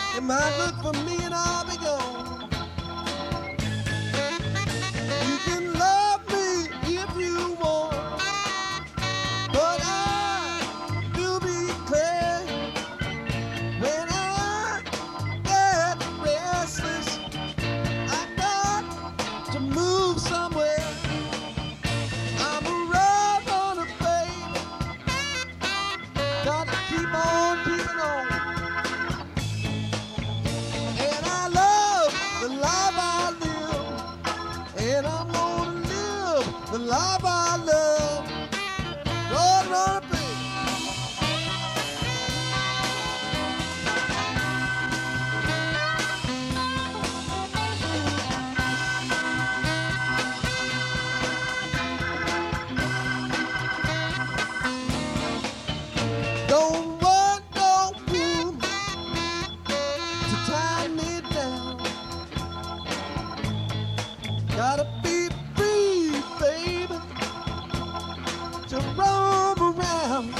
You might look for me and I'll be gone. You can love me if you want, but I do be clear when I get restless. I got to move somewhere. I'm a road runner, baby. Got to keep on keeping on. And I love the life I live, and I'm gonna live the life I love. Road runner, baby. Don't want no fool to tie me down. Gotta be free, baby, to roam around.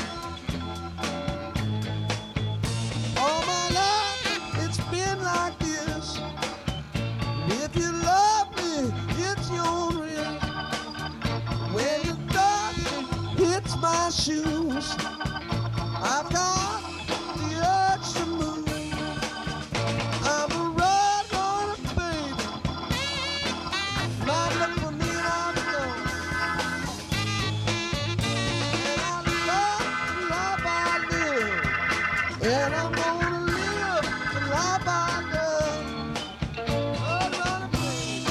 All my life it's been like this. If you love me, it's your risk. When the dark hits my shoes, I've got the urge to move. I'm a road runner, baby. Might look for me and I'll be gone. And I love the life I live, and I'm gonna live the life I love. Road runner, baby.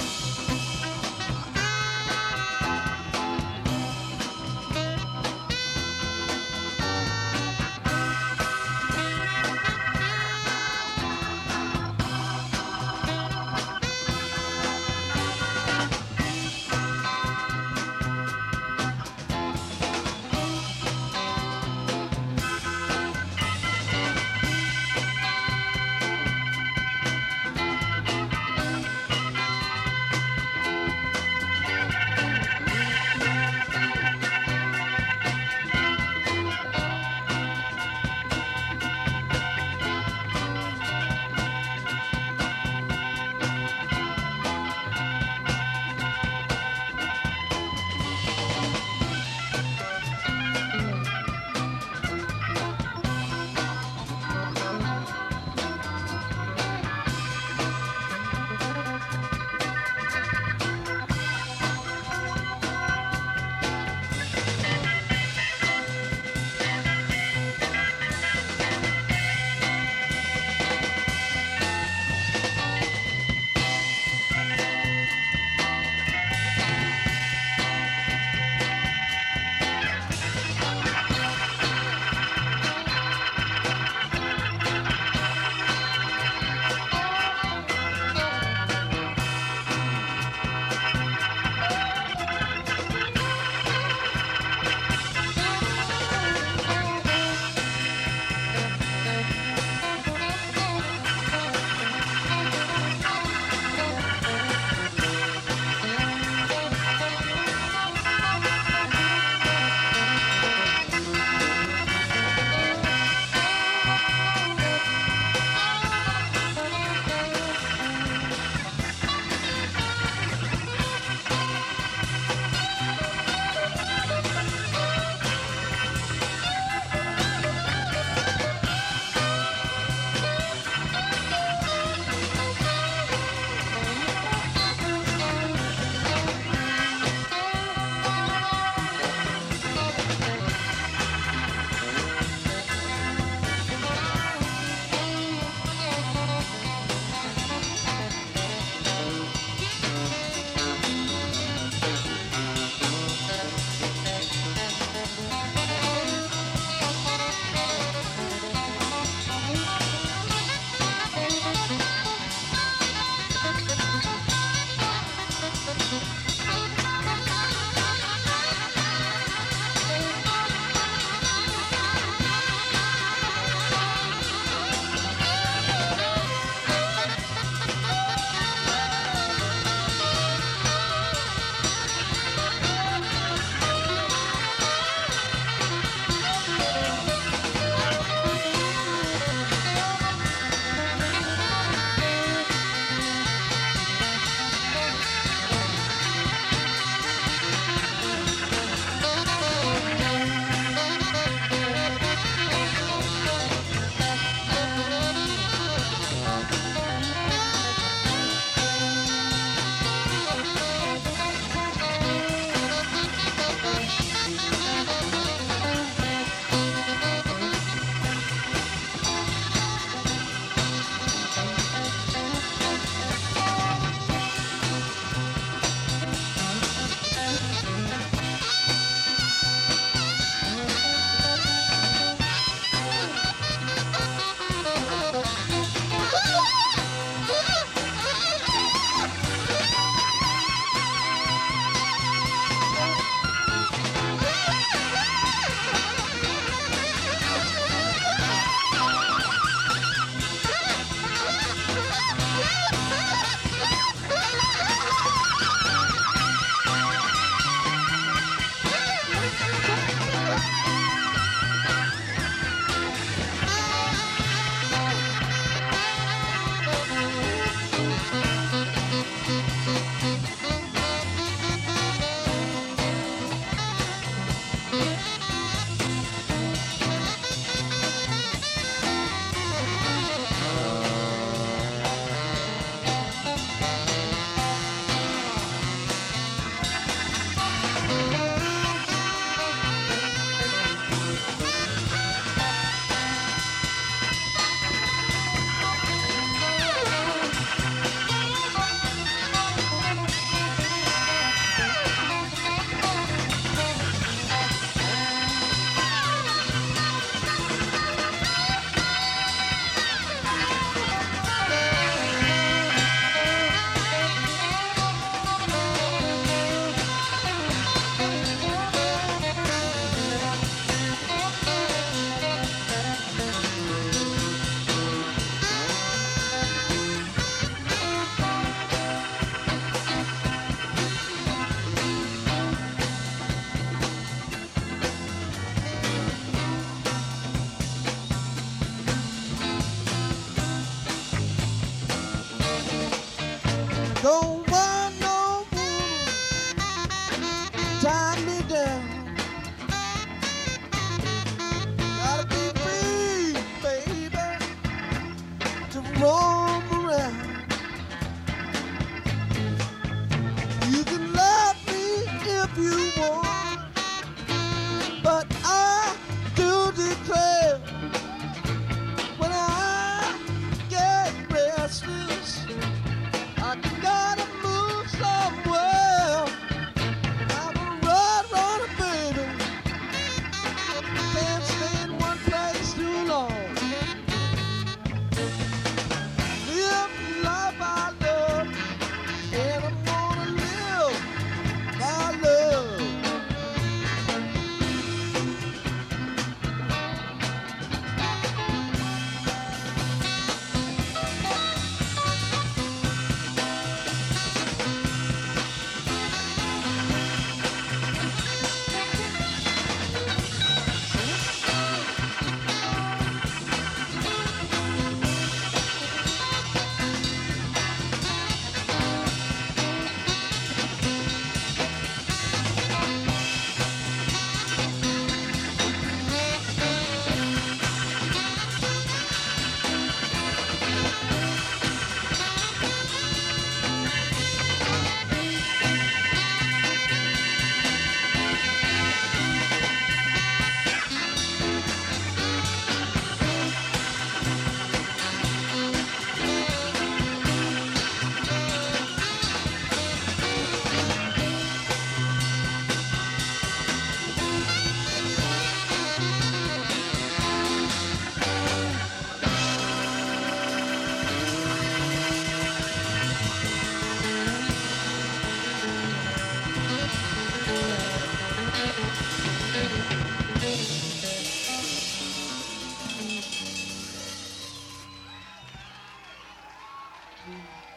Don't want no woman tie me down. Gotta be free, baby, to roam around. You can love me if you want, but I do declare, when I get restless, I gotta move somewhere. I'm a road runner, baby. Can't stay in one place too long. Live the life I love, and I'm gonna live my love. Mm.